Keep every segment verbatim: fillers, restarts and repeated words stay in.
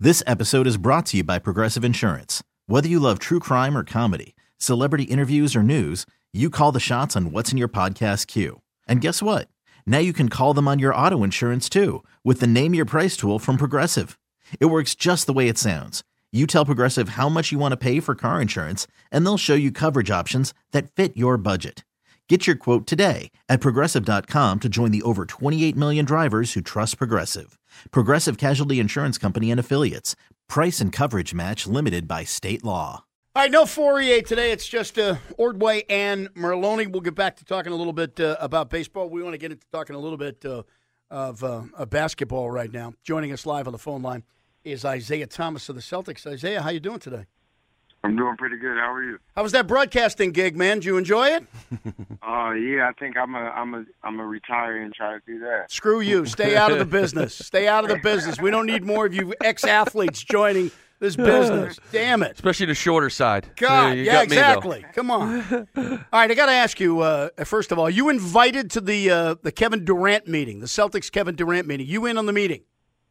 This episode is brought to you by Progressive Insurance. Whether you love true crime or comedy, celebrity interviews or news, you call the shots on what's in your podcast queue. And guess what? Now you can call them on your auto insurance too with the Name Your Price tool from Progressive. It works just the way it sounds. You tell Progressive how much you want to pay for car insurance, and they'll show you coverage options that fit your budget. Get your quote today at Progressive dot com to join the over twenty-eight million drivers who trust Progressive. Progressive Casualty Insurance Company and Affiliates. Price and coverage match limited by state law. All right, no Fourier today. It's just uh, Ordway and Merloni. We'll get back to talking a little bit uh, about baseball. We want to get into talking a little bit uh, of, uh, of basketball right now. Joining us live on the phone line is Isaiah Thomas of the Celtics. Isaiah, how you doing today? I'm doing pretty good. How are you? How was that broadcasting gig, man? Did you enjoy it? Uh, yeah, I think I'm a, I'm a, I'm a retire and try to do that. Screw you. Stay out of the business. Stay out of the business. We don't need more of you ex-athletes joining this business. Damn it. Especially the shorter side. God, you yeah, got exactly. Me, Come on. All right, I got to ask you, uh, first of all, you invited to the uh, the Kevin Durant meeting, the Celtics Kevin Durant meeting. You in on the meeting?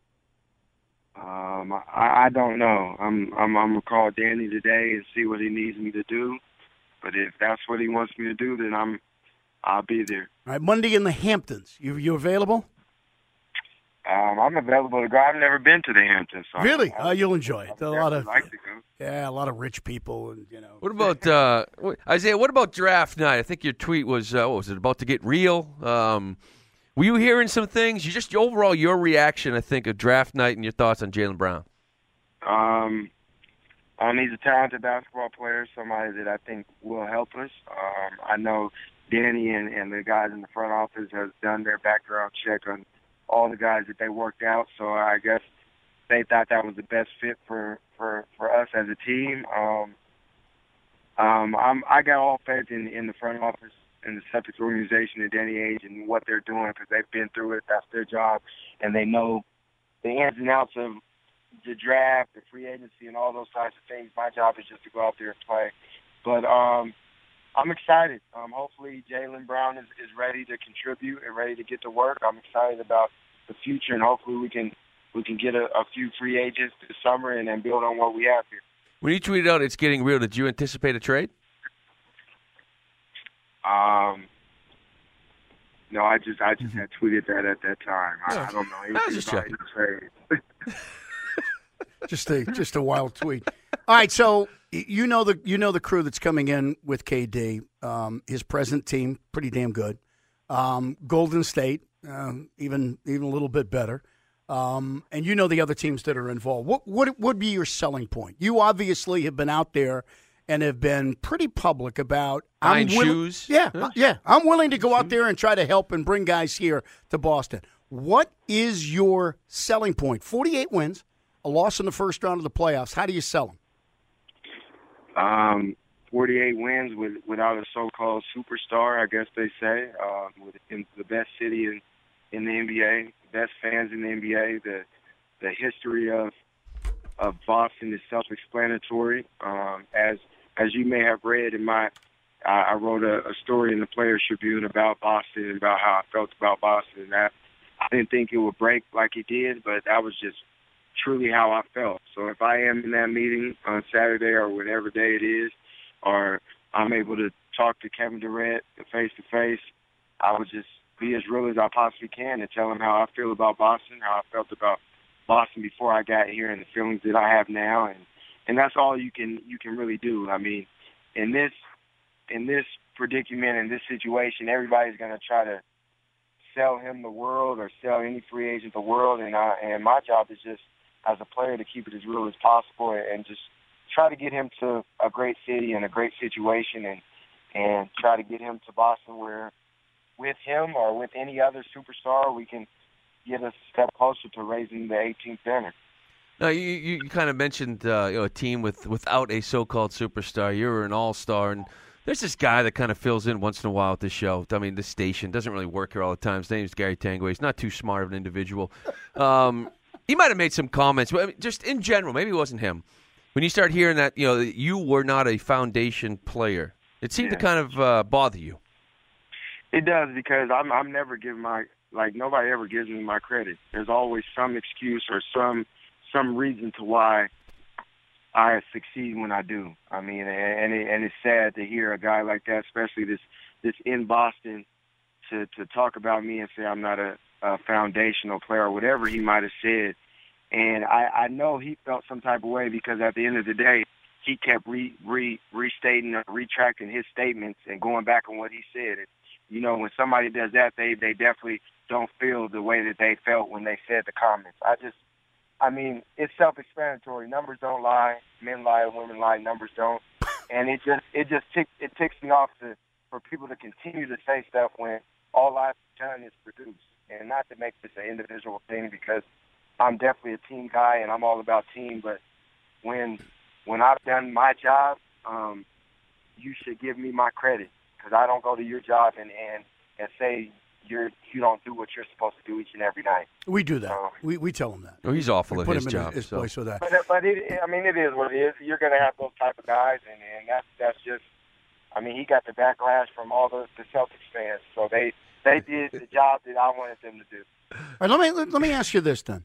Um, I, I don't know. I'm I'm I'm gonna call Danny today and see what he needs me to do. But if that's what he wants me to do, then I'm I'll be there. All right, Monday in the Hamptons. You you available? Um, I'm available to go. I've never been to the Hamptons. So Really? I, Uh, you'll enjoy it. I A lot of like to go. yeah, a lot of rich people, and you know. What about uh, what- Isaiah? What about draft night? I think your tweet was uh, what was it about to get real? Um, were you hearing some things? You just overall your reaction, I think, of draft night and your thoughts on Jaylen Brown. Um, um, he's a talented basketball player, somebody that I think will help us. Um, I know Danny and, and the guys in the front office have done their background check on all the guys that they worked out, so I guess they thought that was the best fit for, for, for us as a team. Um, um, I'm, I got all faith in, in the front office and the Celtics organization and Danny Ainge and what they're doing because they've been through it. That's their job, and they know the ins and outs of the draft, the free agency, and all those types of things. My job is just to go out there and play. But um, I'm excited. Um, hopefully Jaylen Brown is, is ready to contribute and ready to get to work. I'm excited about the future, and hopefully we can we can get a, a few free agents this summer and then build on what we have here. When you tweeted out it's getting real, did you anticipate a trade? Um, no, I just I just had tweeted that at that time. I, I don't know anything I was just about checking. the trade. Just a just a wild tweet. All right, so you know the you know the crew that's coming in with K D. Um, his present team, pretty damn good. Um, Golden State, um, even even a little bit better. Um, and you know the other teams that are involved. What what would be your selling point? You obviously have been out there and have been pretty public about Buying I'm will- shoes. Yeah, Yeah. yeah. I'm willing to go out there and try to help and bring guys here to Boston. What is your selling point? forty-eight wins. A loss in the first round of the playoffs. How do you sell them? Um, forty-eight wins with, without a so-called superstar, I guess they say. Uh, with in the best city in, in the N B A, the best fans in the N B A. The the history of of Boston is self-explanatory. Um, as as you may have read in my, I, I wrote a, a story in the Players Tribune about Boston and about how I felt about Boston. And that I didn't think it would break like it did, but that was just truly how I felt. So if I am in that meeting on Saturday or whatever day it is, or I'm able to talk to Kevin Durant face-to-face, I would just be as real as I possibly can and tell him how I feel about Boston, how I felt about Boston before I got here and the feelings that I have now. And, and that's all you can you can really do. I mean, in this in this predicament, in this situation, everybody's going to try to sell him the world or sell any free agent the world. And, I, and my job is just, as a player, to keep it as real as possible and just try to get him to a great city and a great situation and and try to get him to Boston where with him or with any other superstar we can get a step closer to raising the eighteenth banner. Now, you, you, you kind of mentioned uh, you know, a team with without a so-called superstar. You're an all-star, and there's this guy that kind of fills in once in a while at this show. I mean, this station doesn't really work here all the time. His name's Gary Tanguay. He's not too smart of an individual. Um He might have made some comments, but I mean, just in general, maybe it wasn't him. When you start hearing that, you know, that you were not a foundation player, it seemed Yeah. to kind of uh, bother you. It does because I'm I'm never giving my like nobody ever gives me my credit. There's always some excuse or some some reason to why I succeed when I do. I mean, and it, and it's sad to hear a guy like that, especially this this in Boston, to to talk about me and say I'm not a, a foundational player or whatever he might have said. And I, I know he felt some type of way because at the end of the day, he kept re, re, restating or retracting his statements and going back on what he said. And, you know, when somebody does that, they, they definitely don't feel the way that they felt when they said the comments. I just, I mean, it's self-explanatory. Numbers don't lie. Men lie, women lie, numbers don't. And it just it just tick, it ticks me off to, for people to continue to say stuff when all I've done is produce. And not to make this an individual thing because I'm definitely a team guy and I'm all about team. But when when I've done my job, um, you should give me my credit because I don't go to your job and, and, and say you're you don't do what you're supposed to do each and every night. We do that. So, we we tell him that. Oh, he's awful we at put his him job. in his so. place with that. But, but it, I mean, it is what it is. You're going to have those type of guys, and, and that's that's just. I mean, he got the backlash from all the, the Celtics fans, so they they did the job that I wanted them to do. All right, let me let, let me ask you this then: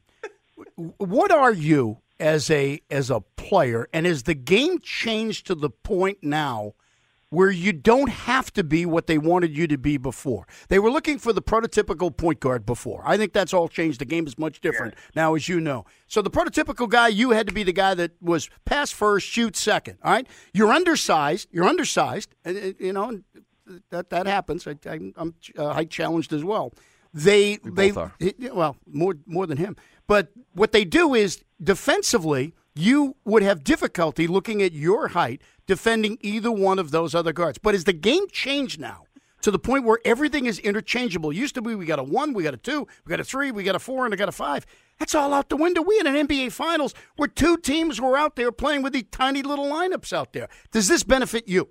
what are you as a as a player, and is the game changed to the point now where you don't have to be what they wanted you to be before? They were looking for the prototypical point guard before. I think that's all changed. The game is much different yeah. now, as you know. So the prototypical guy, you had to be the guy that was pass first, shoot second. All right, you're undersized. You're undersized. You know that that happens. I, I, I'm uh, height challenged as well. They we they both are. well more more than him. But what they do is defensively, you would have difficulty looking at your height defending either one of those other guards. But is the game changed now to the point where everything is interchangeable? It used to be we got a one, we got a two, we got a three, we got a four, and we got a five. That's all out the window. We had an N B A Finals where two teams were out there playing with these tiny little lineups out there. Does this benefit you?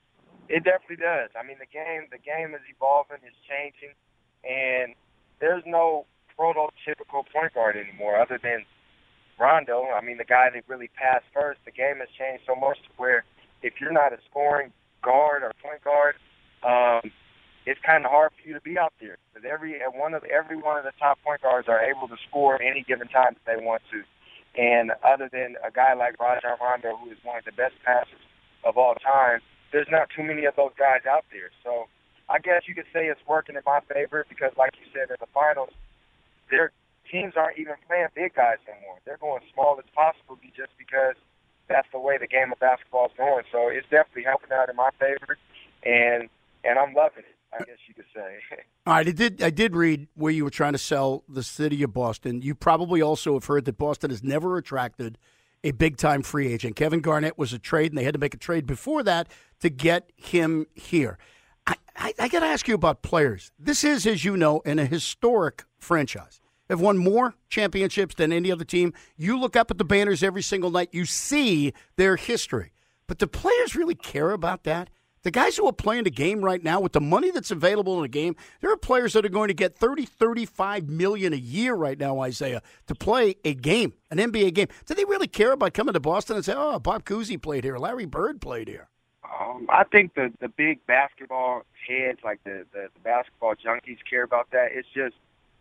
It definitely does. I mean, the game the game is evolving, it's changing, and there's no prototypical point guard anymore other than Rondo. I mean, the guy that really passed first. The game has changed so much to where if you're not a scoring guard or point guard, um, it's kind of hard for you to be out there. Because every one of every one of the top point guards are able to score at any given time that they want to. And other than a guy like Rajon Rondo, who is one of the best passers of all time, there's not too many of those guys out there. So I guess you could say it's working in my favor because, like you said, in the finals, their teams aren't even playing big guys anymore. They're going small as possible just because that's the way the game of basketball is going. So it's definitely helping out in my favor, and and I'm loving it, I guess you could say. All right, I did, I did read where you were trying to sell the city of Boston. You probably also have heard that Boston has never attracted a big-time free agent. Kevin Garnett was a trade, and they had to make a trade before that to get him here. I, I, I got to ask you about players. This is, as you know, an, a historic franchise. They've won more championships than any other team. You look up at the banners every single night. You see their history. But do players really care about that? The guys who are playing the game right now, with the money that's available in the game, there are players that are going to get thirty, thirty-five million a year right now, Isaiah, to play a game, an N B A game. Do they really care about coming to Boston and say, oh, Bob Cousy played here, Larry Bird played here? Um, I think the, the big basketball heads, like the, the, the basketball junkies, care about that. It's just,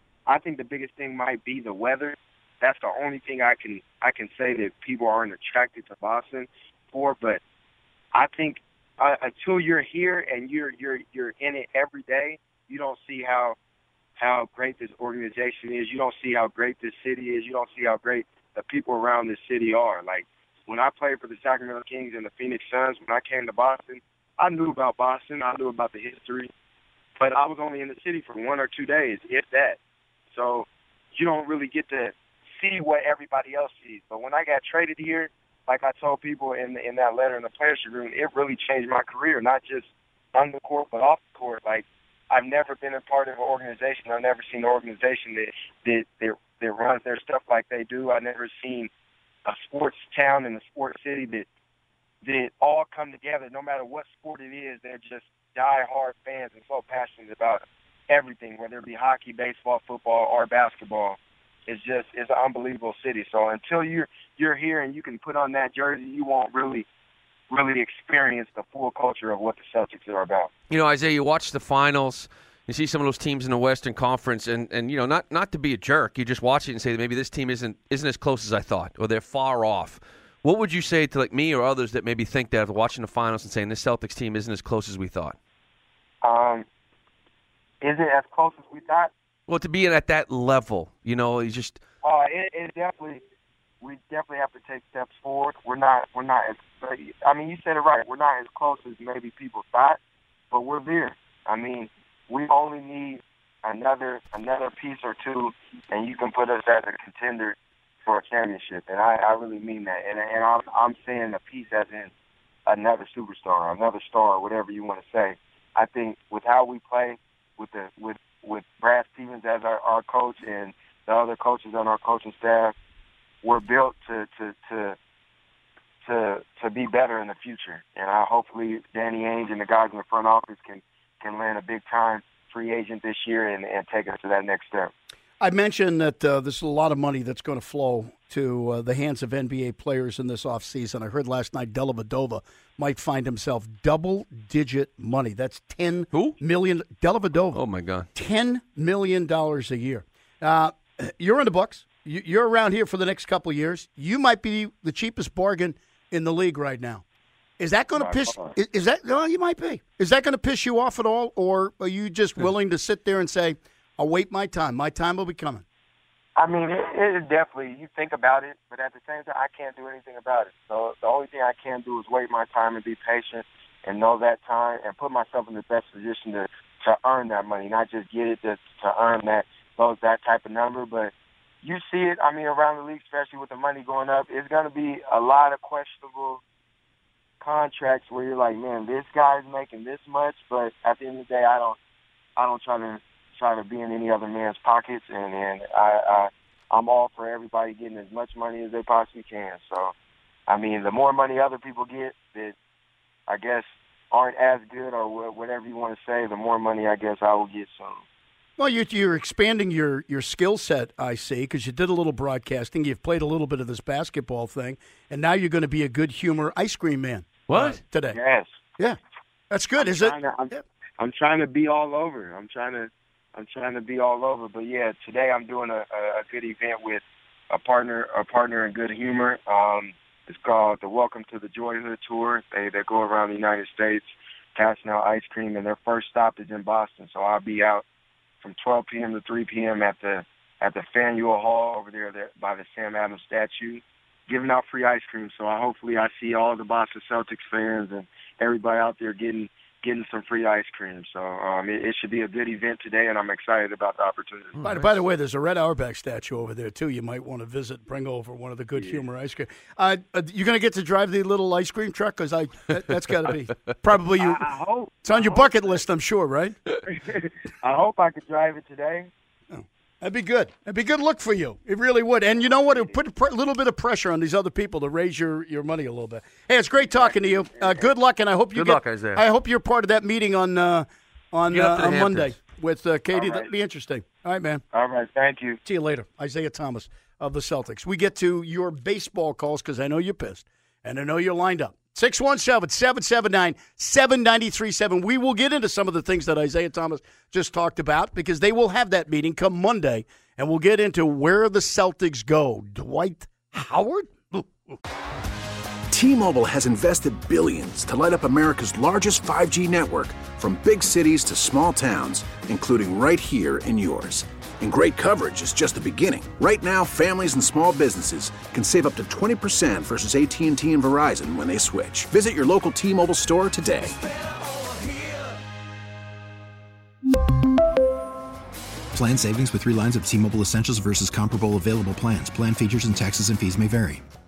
I think the biggest thing might be the weather. That's the only thing I can I can say that people aren't attracted to Boston for. But I think uh, until you're here and you're you're you're in it every day, you don't see how how great this organization is. You don't see how great this city is. You don't see how great the people around this city are. Like when I played for the Sacramento Kings and the Phoenix Suns, when I came to Boston, I knew about Boston. I knew about the history, but I was only in the city for one or two days, if that. So you don't really get to see what everybody else sees. But when I got traded here, like I told people in in that letter in the players' room, it really changed my career, not just on the court but off the court. Like I've never been a part of an organization. I've never seen an organization that that that, that runs their stuff like they do. I've never seen a sports town and a sports city that that all come together. No matter what sport it is, they're just die-hard fans and so passionate about it. Everything, whether it be hockey, baseball, football, or basketball, it's just it's an unbelievable city. So until you're you're here and you can put on that jersey, you won't really really experience the full culture of what the Celtics are about. You know, Isaiah, you watch the finals. You see some of those teams in the Western Conference, and, and you know, not not to be a jerk, you just watch it and say that maybe this team isn't isn't as close as I thought, or they're far off. What would you say to like me or others that maybe think that after watching the finals and saying this Celtics team isn't as close as we thought? Um, is it as close as we thought? Well, to be at that level, you know, you just. Oh, uh, it, it definitely. We definitely have to take steps forward. We're not. We're not as. I mean, you said it right. We're not as close as maybe people thought, but we're there. I mean, we only need another another piece or two, and you can put us as a contender for a championship. And I, I really mean that. And and I'm I'm saying a piece as in another superstar, another star, whatever you want to say. I think with how we play, with the with with Brad Stevens as our, our coach and the other coaches on our coaching staff, we're built to to to to to be better in the future. And I hopefully Danny Ainge and the guys in the front office can can land a big time free agent this year and, and take us to that next step. I mentioned that uh, there's a lot of money that's going to flow to uh, the hands of N B A players in this offseason. I heard last night Dellavedova might find himself double-digit money. That's ten Who? million. Dellavedova. Oh my God, ten million dollars a year. Uh, you're in the Bucks. You're around here for the next couple of years. You might be the cheapest bargain in the league right now. Is that going to piss? Is, is that? Well, you might be. Is that going to piss you off at all, or are you just willing to sit there and say, "I'll wait my time. My time will be coming"? I mean, it, it definitely. You think about it, but at the same time, I can't do anything about it. So the only thing I can do is wait my time and be patient and know that time and put myself in the best position to to earn that money, not just get it to to earn that those that type of number, but. You see it, I mean, around the league, especially with the money going up, it's going to be a lot of questionable contracts where you're like, man, this guy's making this much, but at the end of the day, I don't, I don't try to try to be in any other man's pockets, and, and I, I, I'm all for everybody getting as much money as they possibly can. So, I mean, the more money other people get that I guess aren't as good or whatever you want to say, the more money I guess I will get. So. Well, you're, you're expanding your, your skill set, I see, because you did a little broadcasting. You've played a little bit of this basketball thing, and now you're going to be a good humor ice cream man. What? Uh, today. Yes. Yeah. That's good, I'm is it? To, I'm, yeah. I'm trying to be all over. I'm trying to I'm trying to be all over. But, yeah, today I'm doing a, a good event with a partner a partner in good humor. Um, it's called the Welcome to the Joy Hood Tour. They, they go around the United States passing out ice cream, and their first stop is in Boston. So I'll be out from twelve p.m. to three p.m. at the at the Faneuil Hall over there, there by the Sam Adams statue, giving out free ice cream. So I hopefully I see all the Boston Celtics fans and everybody out there getting getting some free ice cream. So um, it, it should be a good event today, and I'm excited about the opportunity. By, by the way, there's a Red Auerbach statue over there, too. You might want to visit, bring over one of the good yeah. humor ice cream. Uh, uh, you're going to get to drive the little ice cream truck? Because I that, that's got to be probably you. I, I hope. It's on I your hope. bucket list, I'm sure, right? I hope I could drive it today. Oh, that'd be good. That'd be a good look for you. It really would. And you know what? It would put a pr- little bit of pressure on these other people to raise your, your money a little bit. Hey, it's great talking to you. Uh, good luck, and I hope you good get. Luck, Isaiah. I hope you're part of that meeting on uh, on uh, on Monday with uh, Katie. Right. That'd be interesting. All right, man. All right, thank you. See you later, Isaiah Thomas of the Celtics. We get to your baseball calls because I know you're pissed, and I know you're lined up. six one seven, seven seven nine, seven nine three seven. We will get into some of the things that Isaiah Thomas just talked about because they will have that meeting come Monday, and we'll get into where the Celtics go. Dwight Howard? T-Mobile has invested billions to light up America's largest five G network, from big cities to small towns, including right here in yours. And great coverage is just the beginning. Right now, families and small businesses can save up to twenty percent versus A T and T and Verizon when they switch. Visit your local T-Mobile store today. Plan savings with three lines of T-Mobile Essentials versus comparable available plans. Plan features and taxes and fees may vary.